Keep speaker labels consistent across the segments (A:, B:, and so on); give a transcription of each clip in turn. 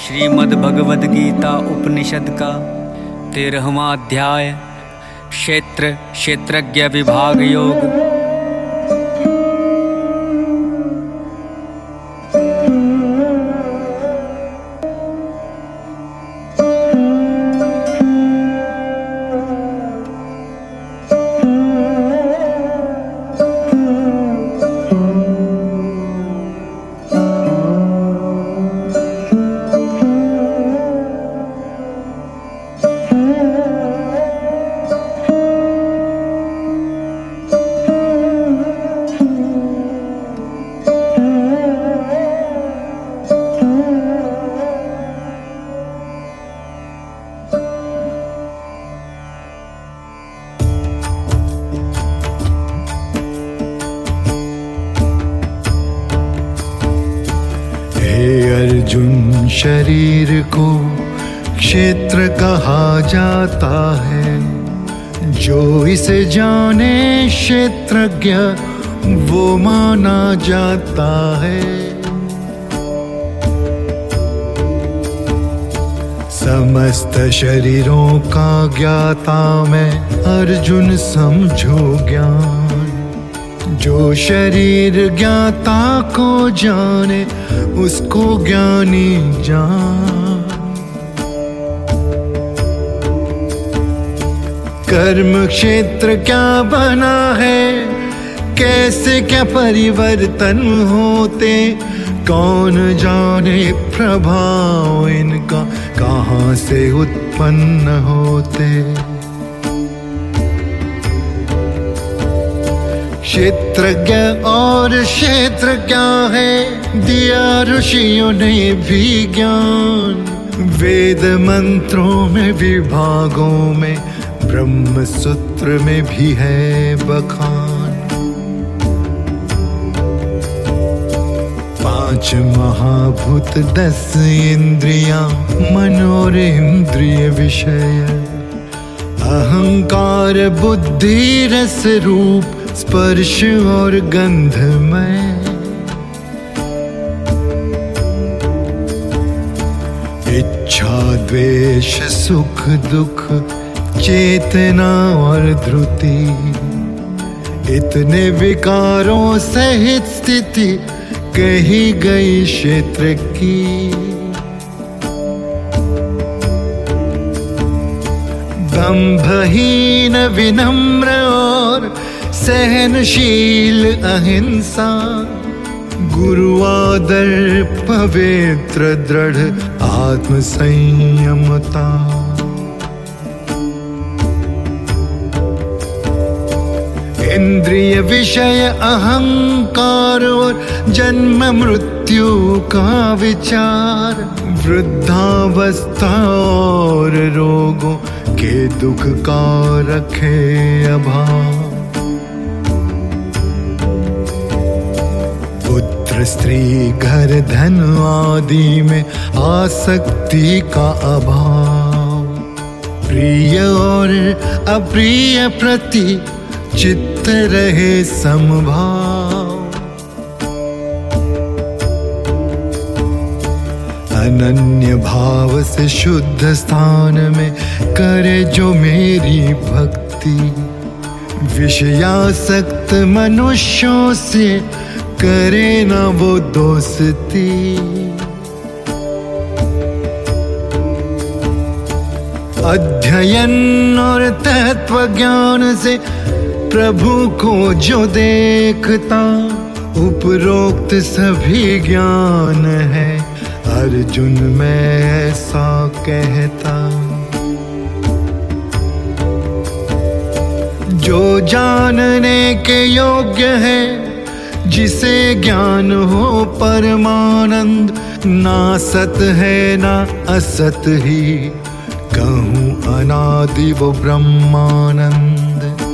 A: श्रीमद् भगवद गीता उपनिषद का 13वां अध्याय क्षेत्रज्ञ विभाग योग।
B: अर्जुन, शरीर को क्षेत्र कहा जाता है। जो इसे जाने क्षेत्रज्ञ वो माना जाता है। समस्त शरीरों का ज्ञाता मैं अर्जुन समझो ज्ञान। जो शरीर ज्ञाता को जाने उसको ज्ञानी जान। कर्म क्षेत्र क्या बना है, कैसे क्या परिवर्तन होते, कौन जाने प्रभाव इनका कहाँ से उत्पन्न होते। क्षेत्रज्ञ और क्षेत्र क्या है, दिया ऋषियों ने भी ज्ञान। वेद मंत्रों में विभागों में ब्रह्म सूत्र में भी है बखान। 5 महाभूत 10 इंद्रियां मन और इंद्रिय विषय। अहंकार बुद्धि रस रूप स्पर्श और गंधमय। इच्छा द्वेष सुख दुख चेतना और धृति, इतने विकारों सहित स्थिति कही गई क्षेत्र की। दंभहीन विनम्र और सहनशील अहिंसा, गुरु आदर पवित्र दृढ़ आत्म संयमता। इंद्रिय विषय अहंकार और जन्म मृत्यु का विचार। वृद्धावस्था और रोगों के दुख का रखे अभाव। पुत्र स्त्री घर धन आदि में आसक्ति का अभाव। प्रिय और अप्रिय प्रति चित्त रहे समभाव। अनन्य भाव से शुद्ध स्थान में करे जो मेरी भक्ति। विषयासक्त मनुष्यों से करे ना वो दोस्ती। अध्ययन और तत्व ज्ञान से प्रभु को जो देखता, उपरोक्त सभी ज्ञान है अर्जुन मैं ऐसा कहता। जो जानने के योग्य है, जिसे ज्ञान हो परमानंद, ना सत है ना असत ही कहूँ अनादि वो ब्रह्मानंद।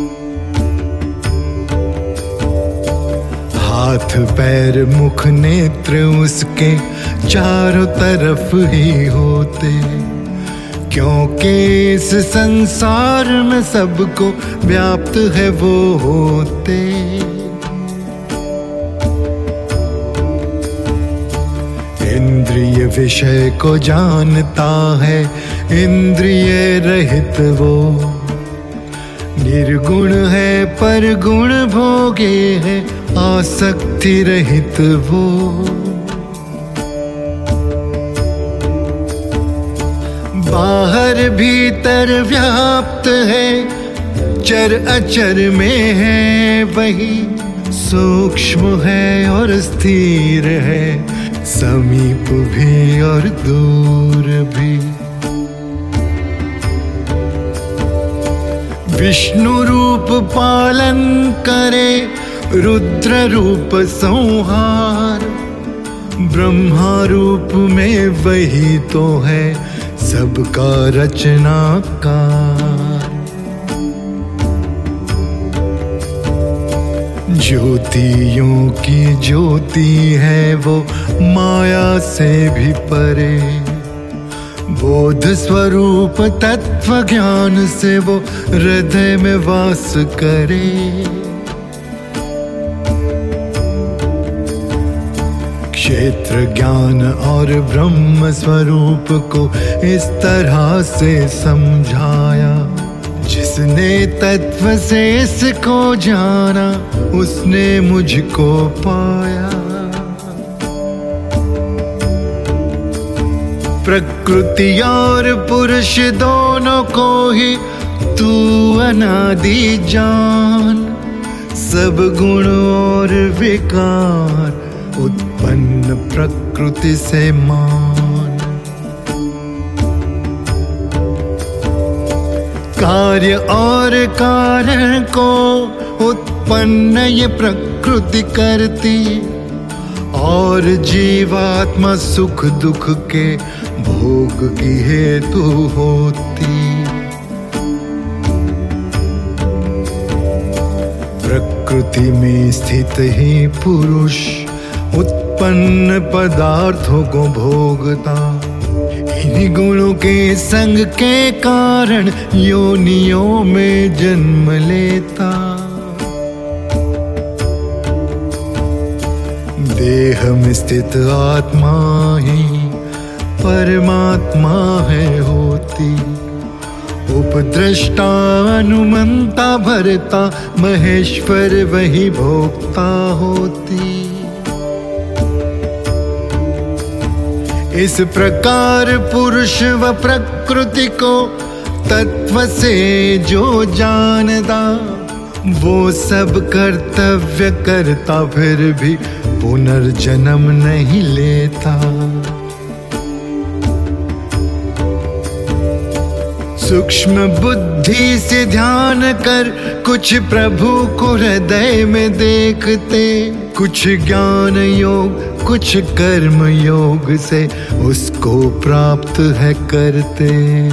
B: हाथ पैर मुख नेत्र उसके चारों तरफ ही होते। क्योंकि इस संसार में सबको व्याप्त है वो होते। इंद्रिय विषय को जानता है, इंद्रिय रहित वो। निर्गुण है पर गुण भोगे है, आसक्ति रहित वो। बाहर भीतर व्याप्त है, चर अचर में है वही। सूक्ष्म है और स्थिर है, समीप भी और दूर भी। विष्णु रूप पालन करे, रुद्र रूप संहार। ब्रह्मा रूप में वही तो है, सबका रचनाकार। ज्योतियों की ज्योति है वो, माया से भी परे। बोध स्वरूप तत्व ज्ञान से वो हृदय में वास करे। क्षेत्र ज्ञान और ब्रह्म स्वरूप को इस तरह से समझाया। जिसने तत्व से इसको जाना, उसने मुझको पाया। प्रकृति और पुरुष दोनों को ही तू अनादि जान। सब गुण और विकार उत्पन्न प्रकृति से मान। कार्य और कारण को उत्पन्न ये प्रकृति करती, और जीवात्मा सुख दुख के भोग की हेतु होती। प्रकृति में स्थित ही पुरुष उत्पन्न पदार्थों को भोगता। इन्हीं गुणों के संग के कारण योनियों में जन्म लेता। देह में स्थित आत्मा ही परमात्मा है होती। उपद्रष्टा अनुमंता भरता, महेश्वर वही भोक्ता होती। इस प्रकार पुरुष व प्रकृति को तत्व से जो जानता, वो सब कर्तव्य करता, फिर भी पुनर्जन्म नहीं लेता। सूक्ष्म बुद्धि से ध्यान कर कुछ प्रभु को हृदय में देखते। कुछ ज्ञान योग कुछ कर्म योग से उसको प्राप्त है करते।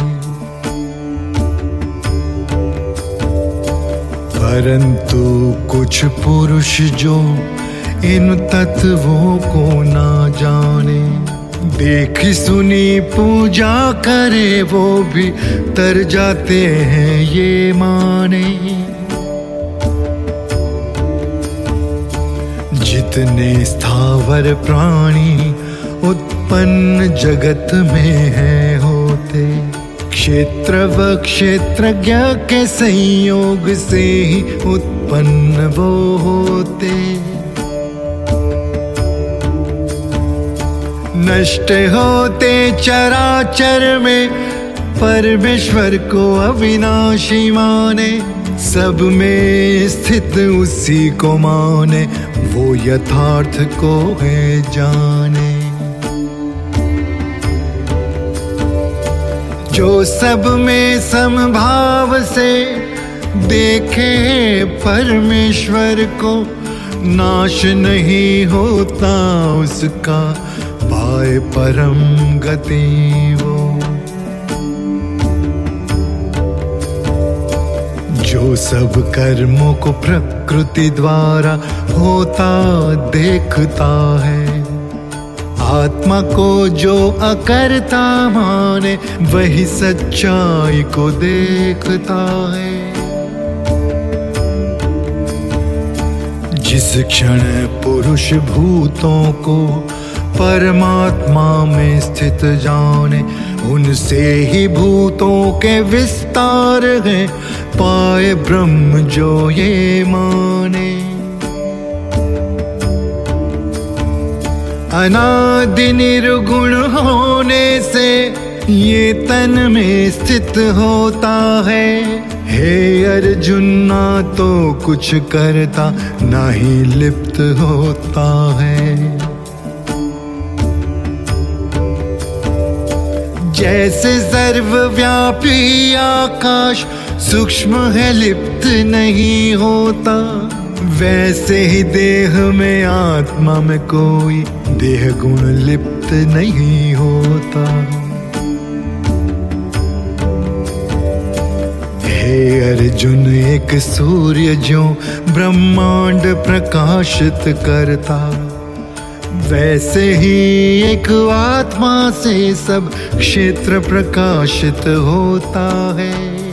B: परंतु कुछ पुरुष जो इन तत्वों को ना जाने, देखी सुनी पूजा करे वो भी तर जाते हैं ये माने। जितने स्थावर प्राणी उत्पन्न जगत में है होते, क्षेत्र व क्षेत्रज्ञ के संयोग से ही उत्पन्न वो होते। नष्ट होते चराचर में परमेश्वर को अविनाशी माने। सब में स्थित उसी को माने, वो यथार्थ को है जाने। जो सब में समभाव से देखे परमेश्वर को, नाश नहीं होता उसका, पाए परम गति वो। जो सब कर्मों को प्रकृति द्वारा होता देखता है, आत्मा को जो अकर्ता माने, वही सच्चाई को देखता है। जिस क्षण पुरुष भूतों को परमात्मा में स्थित जाने, उनसे ही भूतों के विस्तार है, पाए ब्रह्म जो ये माने। अनादि निर्गुण होने से ये तन में स्थित होता है। हे अर्जुन, ना तो कुछ करता, ना ही लिप्त होता है। जैसे सर्वव्यापी आकाश सूक्ष्म है, लिप्त नहीं होता, वैसे ही देह में आत्मा में कोई देह गुण लिप्त नहीं होता। हे अर्जुन, एक सूर्य जो ब्रह्मांड प्रकाशित करता, वैसे ही एक आत्मा से सब क्षेत्र प्रकाशित होता है।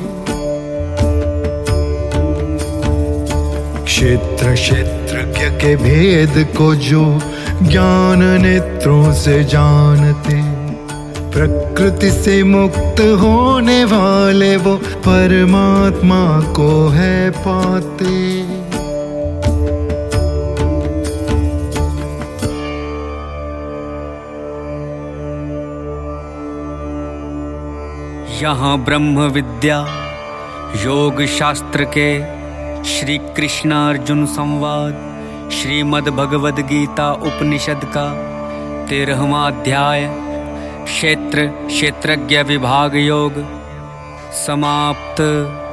B: क्षेत्र क्षेत्रज्ञ के भेद को जो ज्ञान नेत्रों से जानते, प्रकृति से मुक्त होने वाले वो परमात्मा को है पाते।
A: यहाँ ब्रह्म विद्या योग शास्त्र के श्री कृष्ण अर्जुन संवाद श्रीमद् भगवद गीता उपनिषद का 13वां अध्याय क्षेत्र क्षेत्रज्ञ विभाग योग समाप्त।